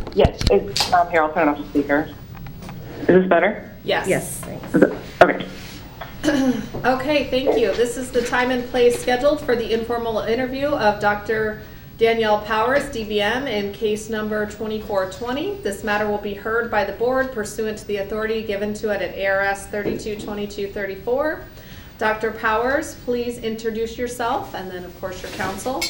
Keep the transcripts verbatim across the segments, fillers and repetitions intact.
Yes, it's um, here. I'll turn off the speaker. Is this better? Yes. Yes. Thanks. Is it, okay. Okay, thank you. This is the time and place scheduled for the informal interview of Doctor Danielle Powers, D B M, in case number twenty-four twenty. This matter will be heard by the board pursuant to the authority given to it at A R S thirty-two twenty-two thirty-four. Doctor Powers, please introduce yourself and then, of course, your counsel.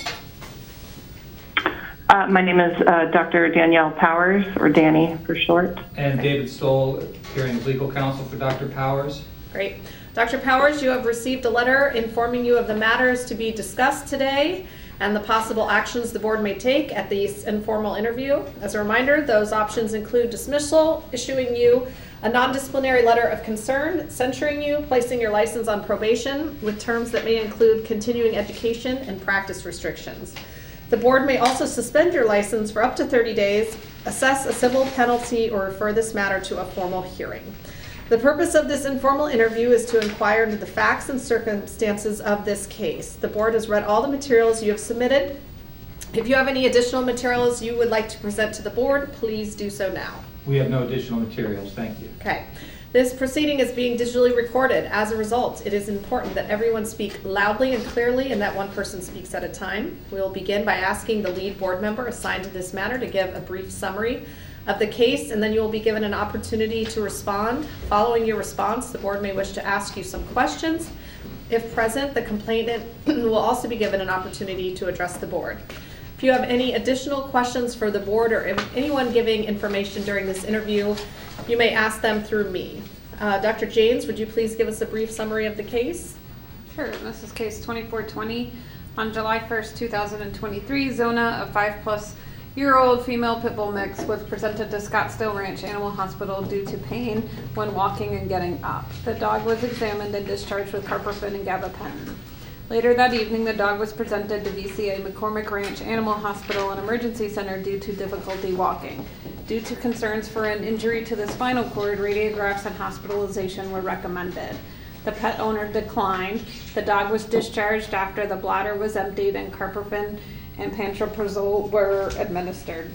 Uh, my name is uh, Doctor Danielle Powers, or Danny for short. And David Stoll, appearing as legal counsel for Doctor Powers. Great. Doctor Powers, you have received a letter informing you of the matters to be discussed today and the possible actions the board may take at this informal interview. As a reminder, those options include dismissal, issuing you a non-disciplinary letter of concern, censuring you, placing your license on probation with terms that may include continuing education and practice restrictions. The board may also suspend your license for up to thirty days, assess a civil penalty, or refer this matter to a formal hearing. The purpose of this informal interview is to inquire into the facts and circumstances of this case. The board has read all the materials you have submitted. If you have any additional materials you would like to present to the board, please do so now. We have no additional materials. Thank you. Okay. This proceeding is being digitally recorded. As a result, it is important that everyone speak loudly and clearly and that one person speaks at a time. We will begin by asking the lead board member assigned to this matter to give a brief summary of the case, and then you will be given an opportunity to respond. Following your response, the board may wish to ask you some questions. If present, the complainant will also be given an opportunity to address the board. If you have any additional questions for the board or anyone giving information during this interview, you may ask them through me. Uh, Doctor James, would you please give us a brief summary of the case? Sure. This is case twenty-four twenty. On July first, two thousand twenty-three, Zona, a five plus year old female pit bull mix, was presented to Scottsdale Ranch Animal Hospital due to pain when walking and getting up. The dog was examined and discharged with carprofen and gabapentin. Later that evening, the dog was presented to V C A McCormick Ranch Animal Hospital and Emergency Center due to difficulty walking. Due to concerns for an injury to the spinal cord, radiographs and hospitalization were recommended. The pet owner declined. The dog was discharged after the bladder was emptied and carprofen and pantoprazole were administered.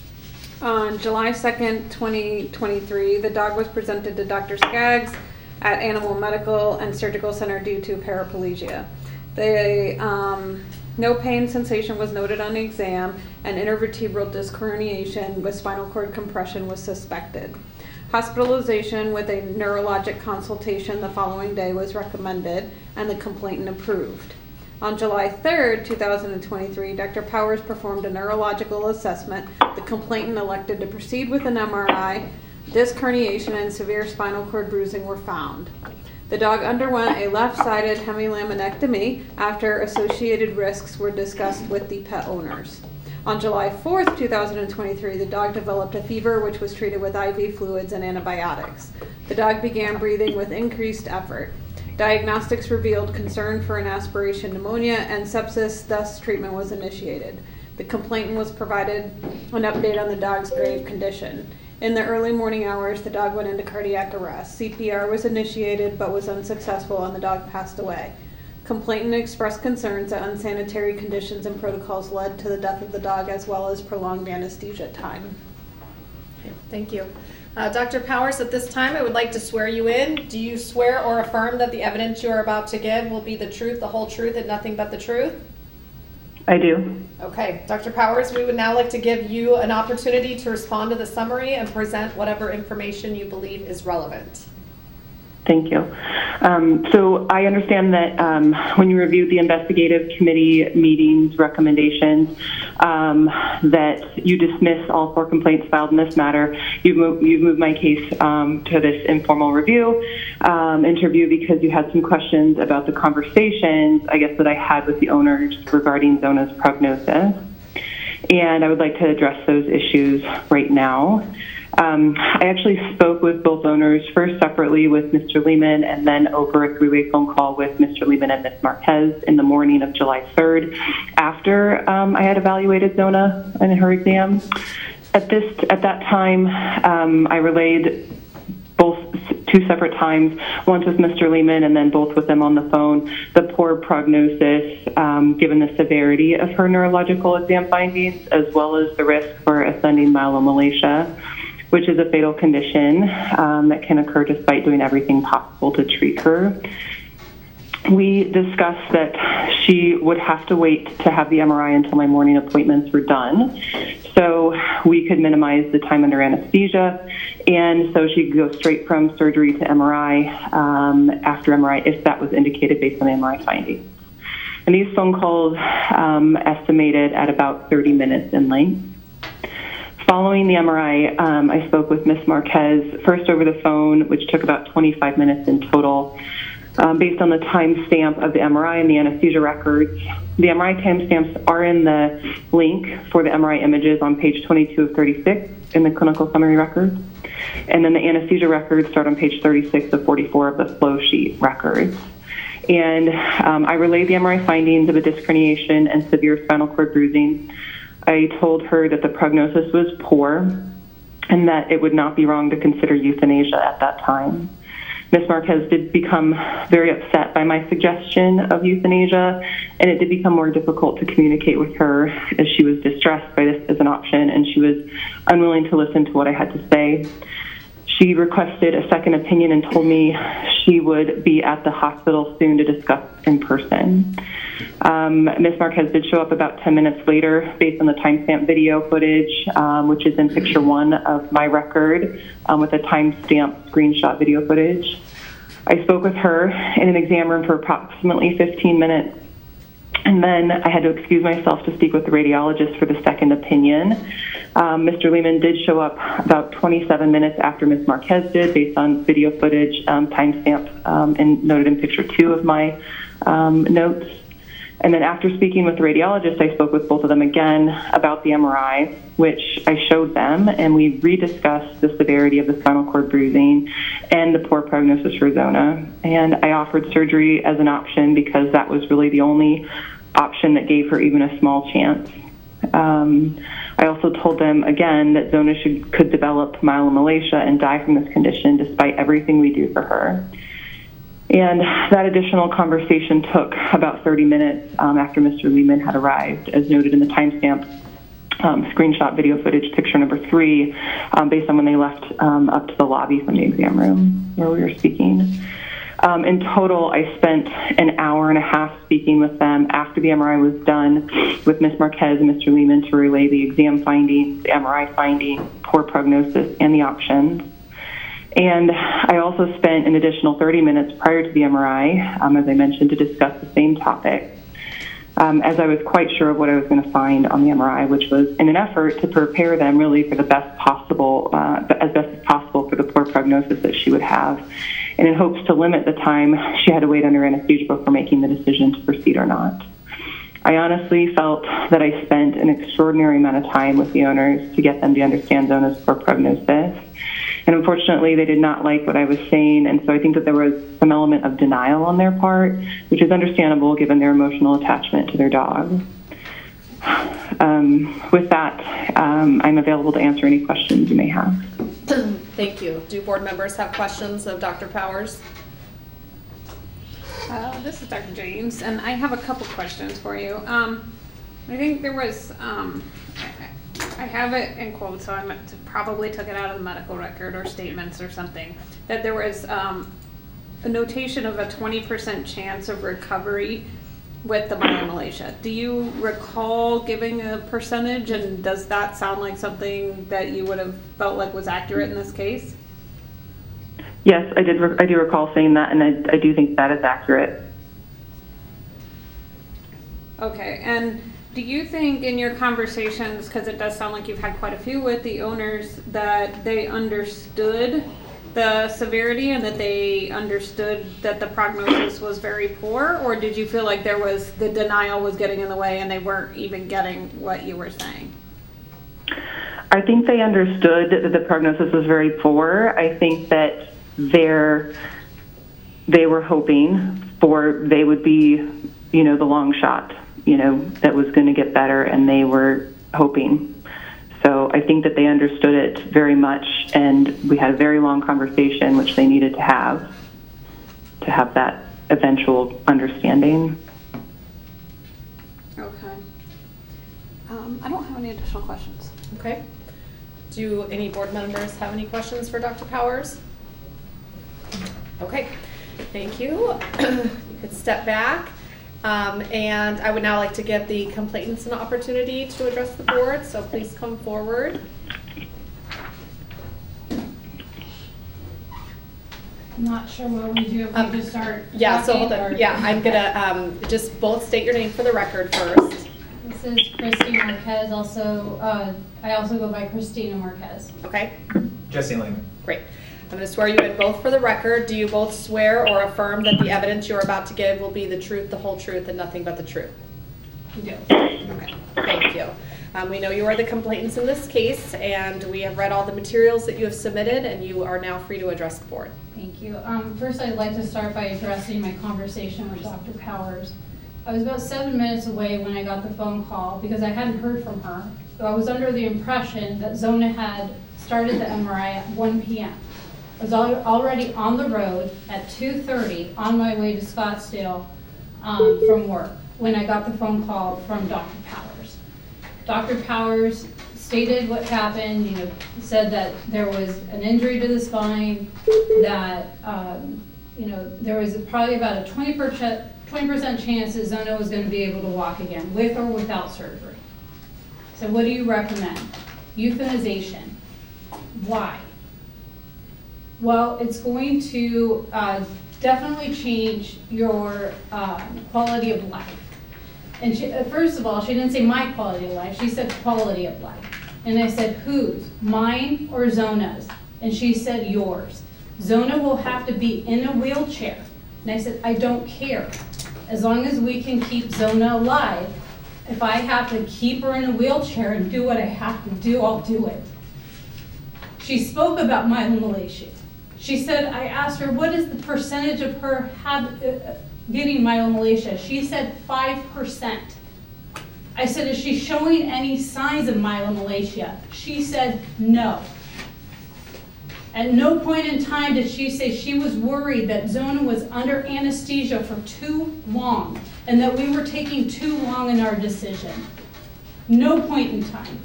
On July second, twenty twenty-three, the dog was presented to Doctor Skaggs at Animal Medical and Surgical Center due to paraplegia. The, um, no pain sensation was noted on the exam, and intervertebral disc herniation with spinal cord compression was suspected. Hospitalization with a neurologic consultation the following day was recommended, and the complainant approved. On July third, two thousand twenty-three, Doctor Powers performed a neurological assessment. The complainant elected to proceed with an M R I. Disc herniation and severe spinal cord bruising were found. The dog underwent a left-sided hemilaminectomy after associated risks were discussed with the pet owners. On July fourth, two thousand twenty-three, the dog developed a fever which was treated with I V fluids and antibiotics. The dog began breathing with increased effort. Diagnostics revealed concern for an aspiration pneumonia and sepsis, thus treatment was initiated. The complainant was provided an update on the dog's grave condition. In the early morning hours, the dog went into cardiac arrest. C P R was initiated but was unsuccessful and the dog passed away. Complainant expressed concerns that unsanitary conditions and protocols led to the death of the dog as well as prolonged anesthesia time. Thank you. Uh, Doctor Powers, at this time I would like to swear you in. Do you swear or affirm that the evidence you are about to give will be the truth, the whole truth, and nothing but the truth? I do. Okay, Doctor Powers, we would now like to give you an opportunity to respond to the summary and present whatever information you believe is relevant. Thank you. Um, so I understand that um, when you reviewed the investigative committee meetings recommendations, um, that you dismiss all four complaints filed in this matter. You've moved, you've moved my case um, to this informal review um, interview because you had some questions about the conversations, I guess, that I had with the owners regarding Zona's prognosis. And I would like to address those issues right now. Um, I actually spoke with both owners, first separately with Mister Lehman and then over a three-way phone call with Mister Lehman and Miz Marquez in the morning of July third after um, I had evaluated Zona in her exam. At this, at that time, um, I relayed both two separate times, once with Mister Lehman and then both with them on the phone, the poor prognosis, um, given the severity of her neurological exam findings, as well as the risk for ascending myelomalacia, which is a fatal condition um, that can occur despite doing everything possible to treat her. We discussed that she would have to wait to have the M R I until my morning appointments were done, so we could minimize the time under anesthesia, and so she could go straight from surgery to M R I um, after M R I if that was indicated based on the M R I findings. And these phone calls um, estimated at about thirty minutes in length. Following the M R I, um, I spoke with Miz Marquez, first over the phone, which took about twenty-five minutes in total. Um, based on the timestamp of the M R I and the anesthesia records. The M R I timestamps are in the link for the M R I images on page twenty-two of thirty-six in the clinical summary records. And then the anesthesia records start on page thirty-six of forty-four of the flow sheet records. And um, I relayed the M R I findings of a disc herniation and severe spinal cord bruising. I told her that the prognosis was poor and that it would not be wrong to consider euthanasia at that time. Miz Marquez did become very upset by my suggestion of euthanasia, and it did become more difficult to communicate with her as she was distressed by this as an option, and she was unwilling to listen to what I had to say. She requested a second opinion and told me she would be at the hospital soon to discuss in person. Um, Miz Marquez did show up about ten minutes later based on the timestamp video footage, um, which is in picture one of my record um, with a timestamp screenshot video footage. I spoke with her in an exam room for approximately fifteen minutes, and then I had to excuse myself to speak with the radiologist for the second opinion. Um, Mister Lehman did show up about twenty-seven minutes after Miz Marquez did, based on video footage, um, timestamp, um, and noted in picture two of my um, notes. And then after speaking with the radiologist, I spoke with both of them again about the M R I, which I showed them, and we rediscussed the severity of the spinal cord bruising and the poor prognosis for Zona. And I offered surgery as an option because that was really the only option that gave her even a small chance. Um, I also told them again that Zona should, could develop myelomalacia and die from this condition despite everything we do for her. And that additional conversation took about thirty minutes um, after Mister Lehman had arrived, as noted in the timestamp um, screenshot video footage, picture number three, um, based on when they left um, up to the lobby from the exam room where we were speaking. Um, in total, I spent an hour and a half speaking with them after the M R I was done with Miz Marquez and Mister Lehman to relay the exam findings, the M R I findings, poor prognosis, and the options. And I also spent an additional thirty minutes prior to the M R I, um, as I mentioned, to discuss the same topic, um, as I was quite sure of what I was going to find on the M R I, which was in an effort to prepare them really for the best possible, uh, as best as possible for the poor prognosis that she would have, and in hopes to limit the time she had to wait under anesthesia before making the decision to proceed or not. I honestly felt that I spent an extraordinary amount of time with the owners to get them to understand Zona's poor prognosis. And unfortunately, they did not like what I was saying, and so I think that there was some element of denial on their part, which is understandable given their emotional attachment to their dog. Um, with that, um, I'm available to answer any questions you may have. Thank you. Do board members have questions of Doctor Powers? Uh, this is Doctor James, and I have a couple questions for you. Um, I think there was, um, I have it in quotes, so I probably took it out of the medical record or statements or something, that there was um, a notation of a twenty percent chance of recovery with the myelomalacia. Do you recall giving a percentage, and does that sound like something that you would have felt like was accurate in this case? Yes, I did. Re- I do recall saying that, and I, I do think that is accurate. Okay, and do you think in your conversations, because it does sound like you've had quite a few with the owners, that they understood the severity and that they understood that the prognosis was very poor, or did you feel like there was, the denial was getting in the way and they weren't even getting what you were saying? I think they understood that the prognosis was very poor. I think that they're, they were hoping for, they would be, you know, the long shot, you know, that was going to get better, and they were hoping. So I think that they understood it very much, and we had a very long conversation, which they needed to have to have that eventual understanding. Okay. Um, I don't have any additional questions. Okay. Do any board members have any questions for Doctor Powers? Okay, thank you. You could step back. Um, and I would now like to give the complainants an opportunity to address the board, so please come forward. I'm not sure what we do if Um, we just start. Yeah, so hold talking, on. or- Yeah, I'm gonna um, just both state your name for the record first. This is Christina Marquez. Also, uh, I also go by Christina Marquez. Okay, Jesse Lehman. great. I'm going to swear you in both for the record. Do you both swear or affirm that the evidence you're about to give will be the truth, the whole truth, and nothing but the truth? We do. Okay, thank you. Um, we know you are the complainants in this case, and we have read all the materials that you have submitted, and you are now free to address the board. Thank you. Um, first, I'd like to start by addressing my conversation with Doctor Powers. I was about seven minutes away when I got the phone call because I hadn't heard from her. So I was under the impression that Zona had started the M R I at one p m I was al already on the road at two thirty on my way to Scottsdale um, from work when I got the phone call from Doctor Powers. Doctor Powers stated what happened, you know, said that there was an injury to the spine, that, um, you know, there was probably about a twenty percent chance that Zona was going to be able to walk again, with or without surgery. So what do you recommend? Euthanization. Why? Well, it's going to uh, definitely change your uh, quality of life. And she, uh, first of all, she didn't say my quality of life, she said quality of life. And I said, whose? Mine or Zona's? And she said, yours. Zona will have to be in a wheelchair. And I said, I don't care. As long as we can keep Zona alive, if I have to keep her in a wheelchair and do what I have to do, I'll do it. She spoke about myelomalacia. She said, I asked her, what is the percentage of her have, uh, getting myelomalacia? She said five percent. I said, is she showing any signs of myelomalacia? She said, no. At no point in time did she say she was worried that Zona was under anesthesia for too long and that we were taking too long in our decision. No point in time.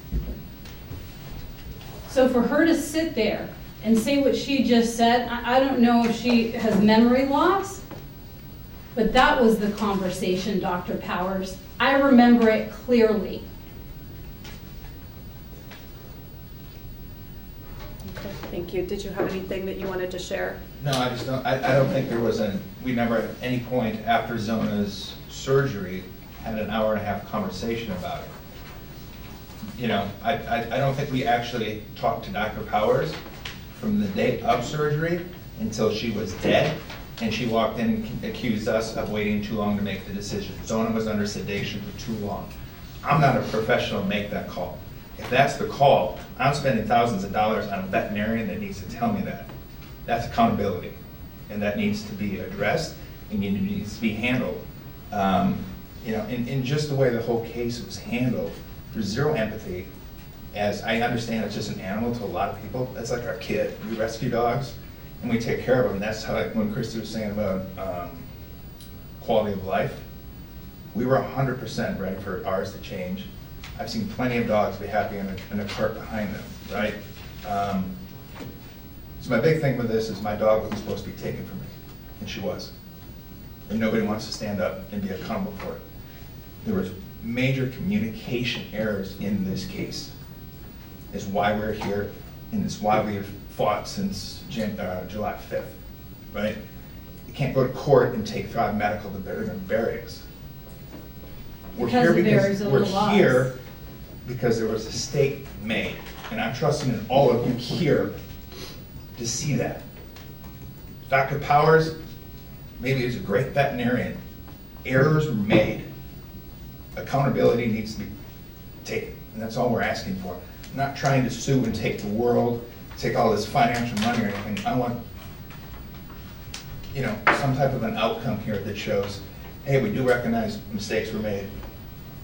So for her to sit there and say what she just said, I, I don't know if she has memory loss, but that was the conversation, Doctor Powers. I remember it clearly. Okay, thank you. Did you have anything that you wanted to share? No, I just don't, I, I don't think there was an, we never at any point after Zona's surgery had an hour and a half conversation about it. You know, I, I, I don't think we actually talked to Doctor Powers from the day of surgery until she was dead, and she walked in and accused us of waiting too long to make the decision. Zona was under sedation for too long. I'm not a professional to make that call. If that's the call, I'm spending thousands of dollars on a veterinarian that needs to tell me that. That's accountability, and that needs to be addressed, and it needs to be handled. Um, you know, in, in just the way the whole case was handled, there's zero empathy. As I understand, it's just an animal to a lot of people. That's like our kid. We rescue dogs, and we take care of them. That's how, like when Christy was saying about um, quality of life, we were one hundred percent ready for ours to change. I've seen plenty of dogs be happy in a, in a cart behind them, right? Um, so my big thing with this is my dog wasn't supposed to be taken from me, and she was. And nobody wants to stand up and be accountable for it. There was major communication errors in this case. Is why we're here, and it's why we've fought since Jan uh, July fifth, right? You can't go to court and take Thrive Medical to bury, bury us. We're Because here of because Arizona we're laws. here because there was a stake made, and I'm trusting in all of you here to see that. Doctor Powers, maybe he's a great veterinarian. Errors were made. Accountability needs to be taken, and that's all we're asking for. I'm not trying to sue and take the world, take all this financial money or anything. I want, you know, some type of an outcome here that shows, hey, we do recognize mistakes were made.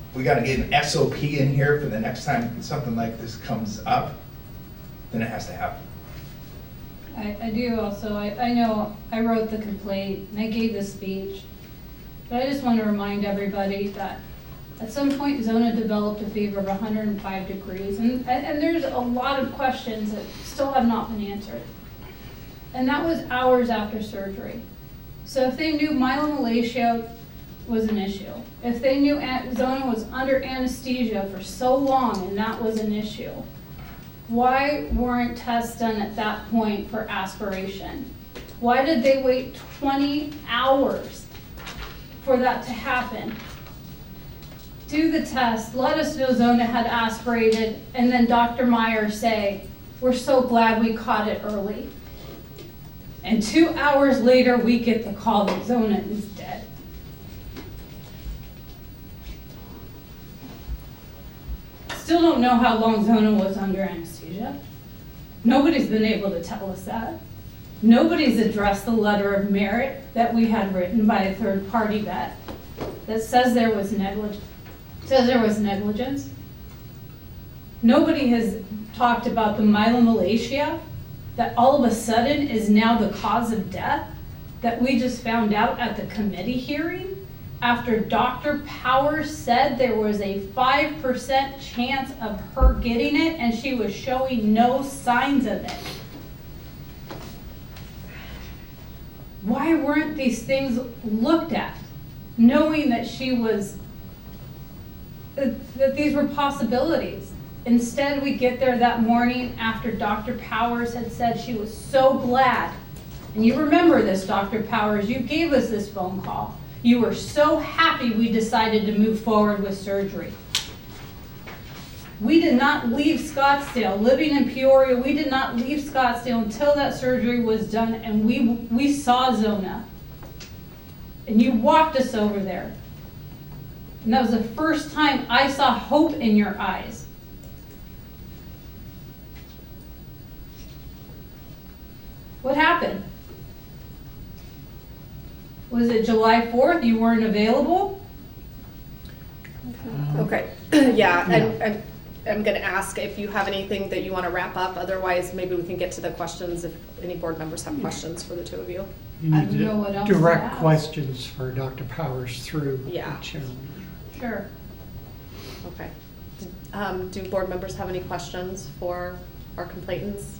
we gotta get an S O P in here for the next time something like this comes up, then it has to happen. I, I do also, I, I know I wrote the complaint and I gave the speech, but I just want to remind everybody that at some point Zona developed a fever of one hundred five degrees, and, and, and there's a lot of questions that still have not been answered. And that was hours after surgery. So if they knew myelomalacia was an issue, if they knew an- Zona was under anesthesia for so long and that was an issue, why weren't tests done at that point for aspiration? Why did they wait twenty hours for that to happen? Do the test, let us know Zona had aspirated, and then Doctor Meyer say, we're so glad we caught it early. And two hours later, we get the call that Zona is dead. Still don't know how long Zona was under anesthesia. Nobody's been able to tell us that. Nobody's addressed the letter of merit that we had written by a third-party vet that says there was negligence. Says there was negligence. Nobody has talked about the myelomalacia that all of a sudden is now the cause of death that we just found out at the committee hearing after Doctor Powers said there was a five percent chance of her getting it and she was showing no signs of it. Why weren't these things looked at, knowing that she was, that, that these were possibilities? Instead, we get there that morning after Doctor Powers had said she was so glad. And you remember this, Doctor Powers, you gave us this phone call. You were so happy we decided to move forward with surgery. We did not leave Scottsdale. Living in Peoria, we did not leave Scottsdale until that surgery was done and we, we saw Zona. And you walked us over there. And that was the first time I saw hope in your eyes. What happened? Was it July fourth? You weren't available? Okay, yeah, I'm, I'm, I'm gonna ask if you have anything that you wanna wrap up, otherwise maybe we can get to the questions if any board members have questions for the two of you. You I need don't know what to else to direct ask. questions for Doctor Powers through Yeah. each of them. Sure. Okay. Um, do board members have any questions for our complainants?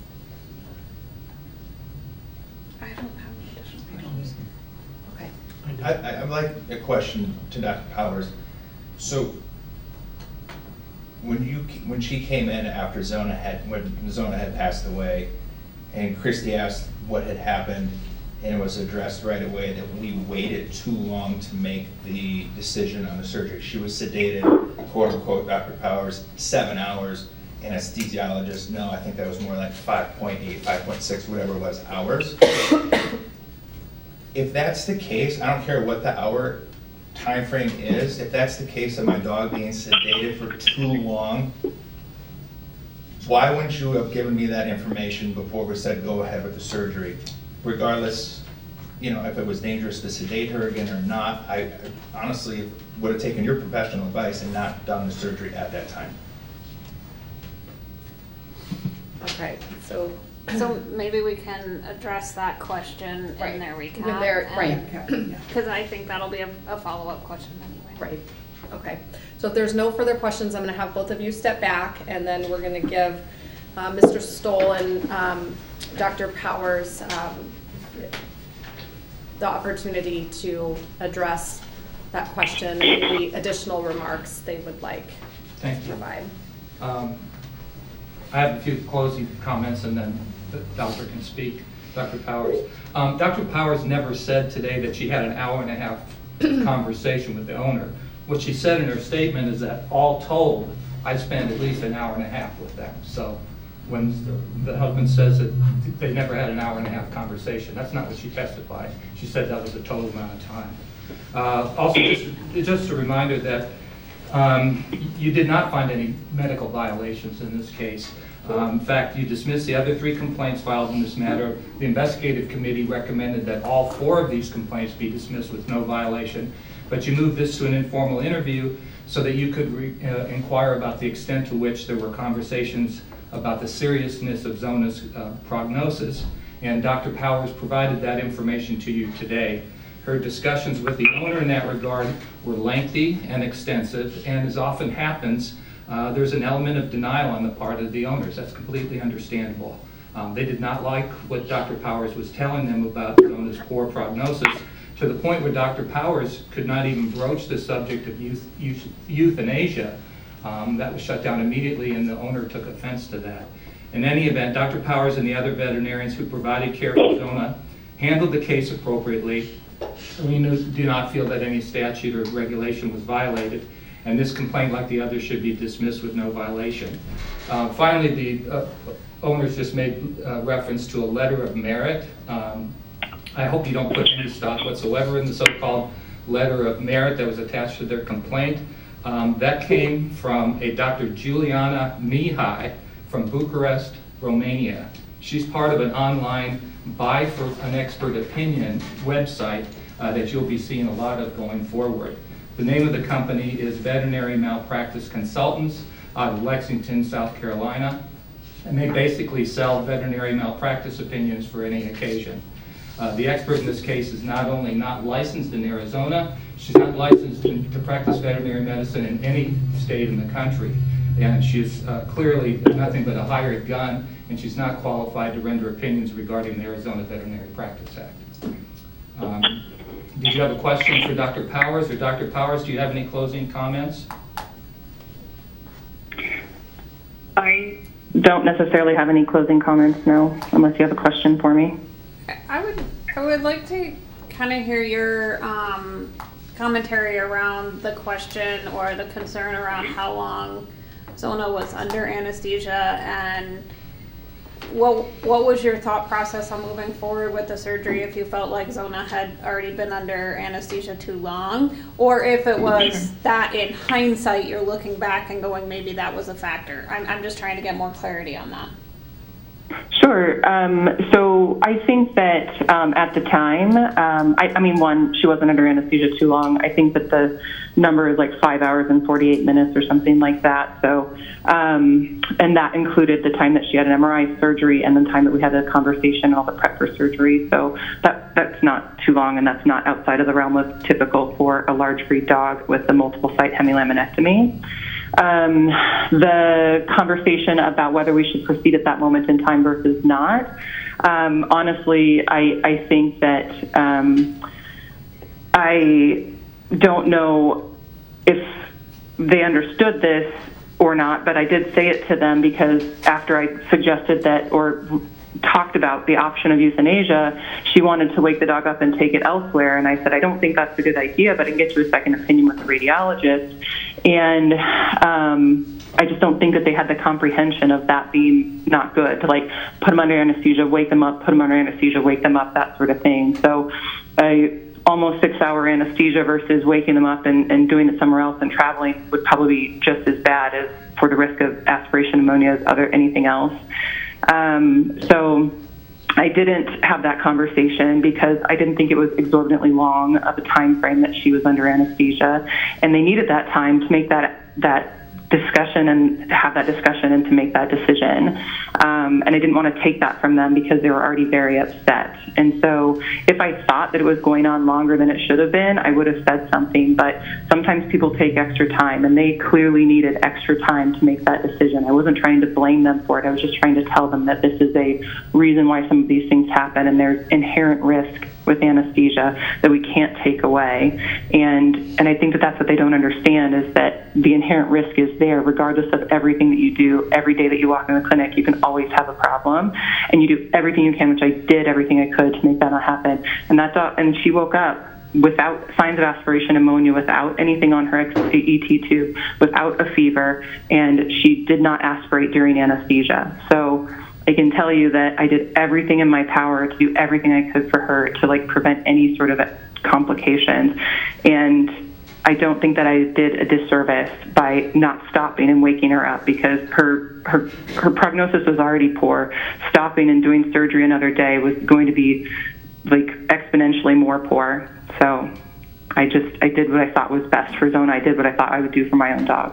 I don't have any additional questions. Okay. I, I, I'd like a question to Doctor Powers. So, when you, when she came in after Zona had, when Zona had passed away, and Christy asked what had happened, and it was addressed right away that we waited too long to make the decision on the surgery. She was sedated, quote unquote, Doctor Powers, seven hours, and anesthesiologist, no, I think that was more like five point eight, five point six, whatever it was, hours. If that's the case, I don't care what the hour time frame is, if that's the case of my dog being sedated for too long, why wouldn't you have given me that information before we said go ahead with the surgery? Regardless, you know, if it was dangerous to sedate her again or not, I honestly would have taken your professional advice and not done the surgery at that time. Okay, so. So maybe we can address that question Right. in their recap. When they're- right. Because I think that'll be a, a follow-up question anyway. Right, okay. So if there's no further questions, I'm gonna have both of you step back, and then we're gonna give uh, Mister Stoll and um, Doctor Powers um, the opportunity to address that question, and any additional remarks they would like Thank to you. provide. Um, I have a few closing comments and then the doctor can speak, Doctor Powers. Um, Doctor Powers never said today that she had an hour and a half conversation with the owner. What she said in her statement is that all told, I spent at least an hour and a half with them. So when the, the husband says that they never had an hour and a half conversation, that's not what she testified. She said that was the total amount of time. Uh, also, just, just a reminder that Um, you did not find any medical violations in this case. Um, in fact, you dismissed the other three complaints filed in this matter. The investigative committee recommended that all four of these complaints be dismissed with no violation, but you moved this to an informal interview so that you could re, uh, inquire about the extent to which there were conversations about the seriousness of Zona's uh, prognosis. And Doctor Powers provided that information to you today. Her discussions with the owner in that regard were lengthy and extensive, and as often happens, uh, there's an element of denial on the part of the owners. That's completely understandable. Um, they did not like what Doctor Powers was telling them about Zona's poor prognosis, to the point where Doctor Powers could not even broach the subject of youth, youth, euthanasia. Um, that was shut down immediately, and the owner took offense to that. In any event, Doctor Powers and the other veterinarians who provided care for Zona handled the case appropriately. We do not feel that any statute or regulation was violated, and this complaint, like the others, should be dismissed with no violation. Uh, finally, the uh, owners just made uh, reference to a letter of merit. Um, I hope you don't put any stock whatsoever in the so-called letter of merit that was attached to their complaint. Um, that came from a Doctor Juliana Mihai from Bucharest, Romania. She's part of an online Buy for an Expert Opinion website uh, that you'll be seeing a lot of going forward. The name of the company is Veterinary Malpractice Consultants out of Lexington, South Carolina, and they basically sell veterinary malpractice opinions for any occasion. Uh, the expert in this case is not only not licensed in Arizona, she's not licensed in, to practice veterinary medicine in any state in the country. And she's uh, clearly nothing but a hired gun, and she's not qualified to render opinions regarding the Arizona Veterinary Practice Act. Um, did you have a question for Doctor Powers? Or Doctor Powers, do you have any closing comments? I don't necessarily have any closing comments, no, unless you have a question for me. I would I would like to kind of hear your um, commentary around the question or the concern around how long Zona was under anesthesia, and what what was your thought process on moving forward with the surgery if you felt like Zona had already been under anesthesia too long, or if it was that in hindsight you're looking back and going maybe that was a factor. I'm, I'm just trying to get more clarity on that. Sure. Um, so I think that um, at the time, um, I, I mean, one, she wasn't under anesthesia too long. I think that the number is like five hours and forty-eight minutes or something like that. So, um, and that included the time that she had an M R I surgery and the time that we had a conversation and all the prep for surgery. So that that's not too long, and that's not outside of the realm of typical for a large breed dog with a multiple site hemilaminectomy. Um, the conversation about whether we should proceed at that moment in time versus not, um, honestly, I, I think that um, I don't know if they understood this or not, but I did say it to them because after I suggested that or talked about the option of euthanasia, she wanted to wake the dog up and take it elsewhere. And I said, I don't think that's a good idea, but I can get you a second opinion with the radiologist. And um, I just don't think that they had the comprehension of that being not good, to like put them under anesthesia, wake them up, put them under anesthesia, wake them up, that sort of thing. So I almost six hour anesthesia versus waking them up and, and doing it somewhere else and traveling would probably be just as bad as for the risk of aspiration pneumonia as other anything else. Um, so I didn't have that conversation because I didn't think it was exorbitantly long of a time frame that she was under anesthesia, and they needed that time to make that that discussion and have that discussion and to make that decision. Um, and I didn't want to take that from them because they were already very upset. And so if I thought that it was going on longer than it should have been, I would have said something. But sometimes people take extra time, and they clearly needed extra time to make that decision. I wasn't trying to blame them for it. I was just trying to tell them that this is a reason why some of these things happen, and there's inherent risk with anesthesia that we can't take away. And and I think that that's what they don't understand, is that the inherent risk is there regardless of everything that you do. Every day that you walk in the clinic, you can always have a problem, and you do everything you can, which I did everything I could to make that not happen. And that's all, and she woke up without signs of aspiration pneumonia, without anything on her E T tube, without a fever, and she did not aspirate during anesthesia. So I can tell you that I did everything in my power to do everything I could for her to like prevent any sort of complications. And I don't think that I did a disservice by not stopping and waking her up, because her her her prognosis was already poor. Stopping and doing surgery another day was going to be like exponentially more poor. So I I just, I did what I thought was best for Zona. I did what I thought I would do for my own dog.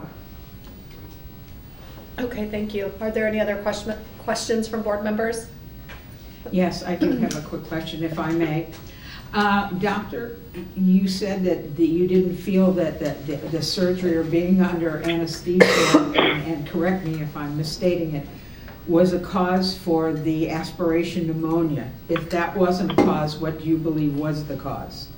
Okay, thank you. Are there any other question, questions from board members? Yes, I do have a quick question, if I may. Uh, Doctor, you said that the, you didn't feel that the, the, the surgery or being under anesthesia, and, and correct me if I'm misstating it, was a cause for the aspiration pneumonia. If that wasn't a cause, what do you believe was the cause?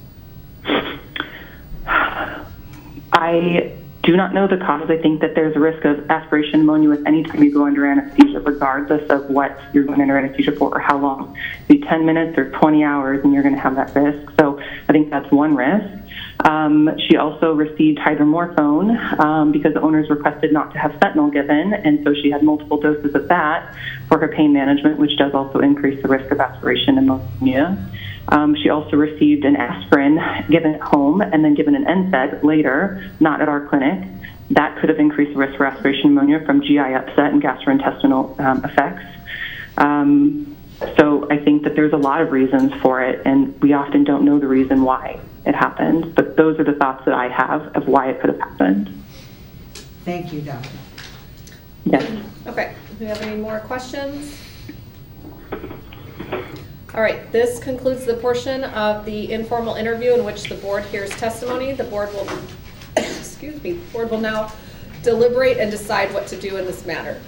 I do not know the cause. I think that there's a risk of aspiration pneumonia with any time you go under anesthesia, regardless of what you're going under anesthesia for or how long. Be ten minutes or twenty hours, and you're going to have that risk. So I think that's one risk. Um, she also received hydromorphone um, because the owners requested not to have fentanyl given, and so she had multiple doses of that for her pain management, which does also increase the risk of aspiration pneumonia. Um, she also received an aspirin given at home and then given an N SAID later, not at our clinic. That could have increased the risk for aspiration pneumonia from G I upset and gastrointestinal um, effects. Um, so I think that there's a lot of reasons for it, and we often don't know the reason why it happened. But those are the thoughts that I have of why it could have happened. Thank you, Doctor. Yes. Okay, do we have any more questions? All right, this concludes the portion of the informal interview in which the board hears testimony. The board will, excuse me, the board will now deliberate and decide what to do in this matter.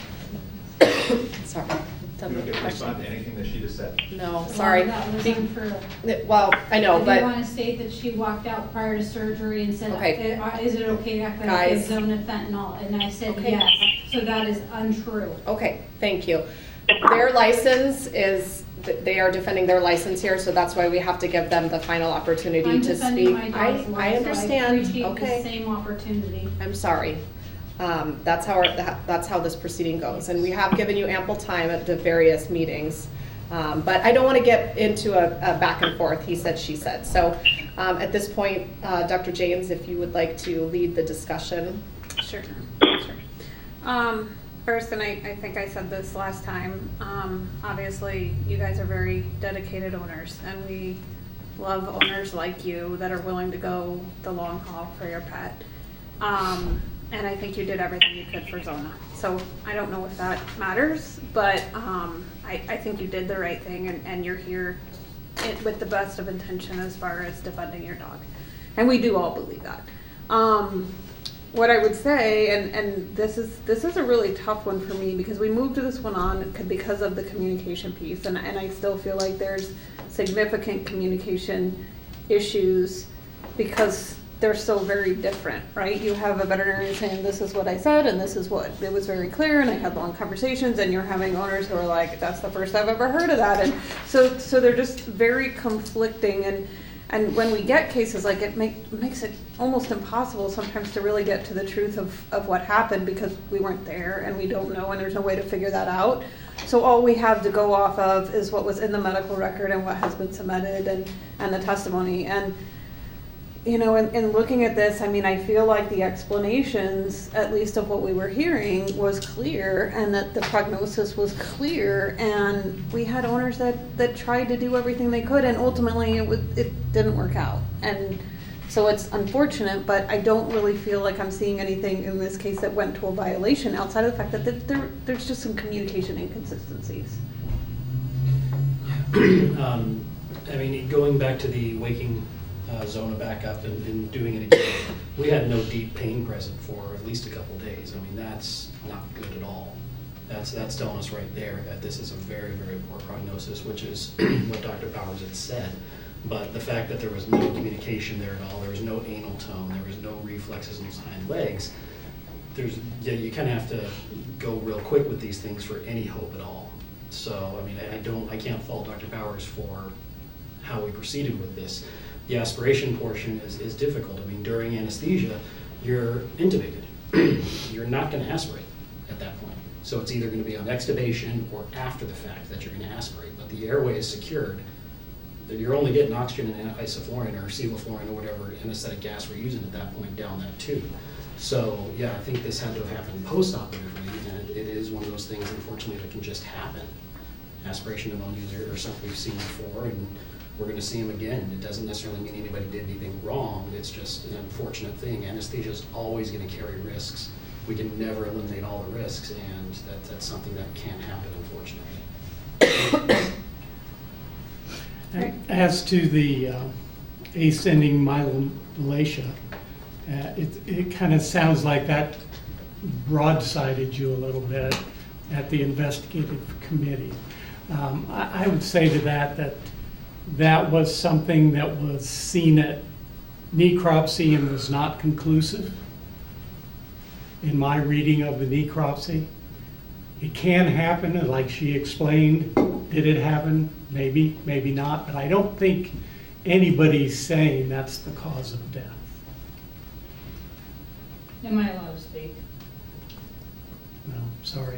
Sorry. You don't get to respond to anything that she just said. No, sorry. Well, that was Be- untrue. Well, I know, I do but want to state that she walked out prior to surgery and said, Okay. "Uh, is it okay if I Guys. give Zona fentanyl?" And I said, Okay. yes. So that is untrue. okay, thank you. Their license is, they are defending their license here, so that's why we have to give them the final opportunity I'm to defending speak. my I, dog's I life, understand, so I appreciate the okay. same opportunity. I'm sorry. Um, that's how, our, that- that's how this proceeding goes. And we have given you ample time at the various meetings. Um, but I don't want to get into a, a back and forth, he said, she said. So um, at this point, uh, Doctor James, if you would like to lead the discussion. Sure, sure. Um, first, and I, I think I said this last time, um, obviously you guys are very dedicated owners, and we love owners like you that are willing to go the long haul for your pet. Um, and I think you did everything you could for Zona. So I don't know if that matters, but um, I, I think you did the right thing, and, and you're here it, with the best of intention as far as defending your dog. And we do all believe that. Um, What I would say, and, and this is this is a really tough one for me because we moved this one on because of the communication piece, and, and I still feel like there's significant communication issues because they're so very different, right? You have a veterinarian saying, this is what I said, and this is what, it was very clear, and I had long conversations, and you're having owners who are like, that's the first I've ever heard of that, and so so they're just very conflicting, and And when we get cases like it make, makes it almost impossible sometimes to really get to the truth of, of what happened because we weren't there and we don't know and there's no way to figure that out. So all we have to go off of is what was in the medical record and what has been submitted and, and the testimony. And, you know, in, in looking at this, I mean, I feel like the explanations, at least of what we were hearing, was clear and that the prognosis was clear. And we had owners that, that tried to do everything they could and ultimately it, would, it didn't work out. And so it's unfortunate, but I don't really feel like I'm seeing anything in this case that went to a violation outside of the fact that there, there's just some communication inconsistencies. um, I mean, going back to the waking Uh, Zona back up and, and doing it again. We had no deep pain present for at least a couple days. I mean, that's not good at all. That's that's telling us right there that this is a very, very poor prognosis, which is what Doctor Powers had said. But the fact that there was no communication there at all, there was no anal tone, there was no reflexes in his hind legs, there's, yeah, you kind of have to go real quick with these things for any hope at all. So, I mean, I, I don't, I can't fault Doctor Powers for how we proceeded with this. The aspiration portion is, is difficult. I mean, during anesthesia, you're intubated. You're not going to aspirate at that point. So it's either going to be on extubation or after the fact that you're going to aspirate. But the airway is secured. You're only getting oxygen and isoflurane or sevoflurane or whatever anesthetic gas we're using at that point down that tube. So, yeah, I think this had to have happened post-operatively, and it, it is one of those things, unfortunately, that can just happen. Aspiration pneumonias are, are something we've seen before, and we're gonna see him again. It doesn't necessarily mean anybody did anything wrong, it's just an unfortunate thing. Anesthesia is always gonna carry risks. We can never eliminate all the risks, and that, that's something that can happen, unfortunately. As to the uh, ascending myelomalacia, uh, it, it kind of sounds like that broadsided you a little bit at the investigative committee. Um, I, I would say to that that that was something that was seen at necropsy and was not conclusive. In my reading of the necropsy, it can happen, like she explained. Did it happen? Maybe, maybe not, but I don't think anybody's saying that's the cause of death. Am I allowed to speak? No, sorry.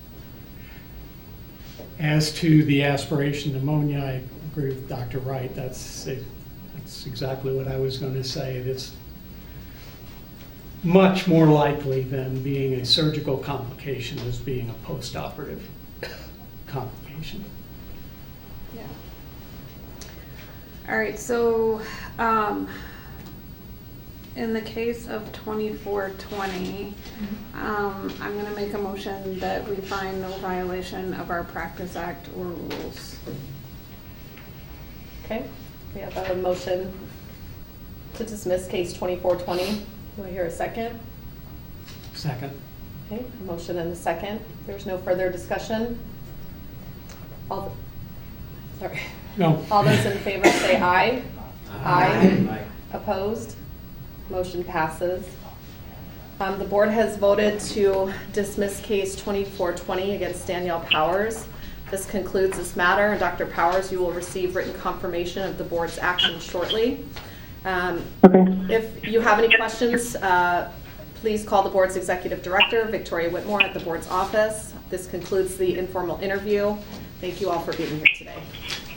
As to the aspiration pneumonia, I agree with Doctor Wright. That's, that's exactly what I was going to say. It's much more likely than being a surgical complication as being a post-operative complication. Yeah. All right, so um, in the case of twenty-four twenty, um, I'm going to make a motion that we find no violation of our Practice Act or rules. Okay, we have a motion to dismiss case twenty-four twenty. Do I hear a second? Second. Okay, a motion and a second. There's no further discussion. All, the, sorry. No. All those in favor say aye. Aye. Aye. Opposed? Motion passes. Um, the board has voted to dismiss case twenty-four twenty against Danielle Powers. This concludes this matter, and Doctor Powers, you will receive written confirmation of the board's action shortly. Um, Okay. if you have any questions, uh, please call the board's executive director, Victoria Whitmore, at the board's office. This concludes the informal interview. Thank you all for being here today.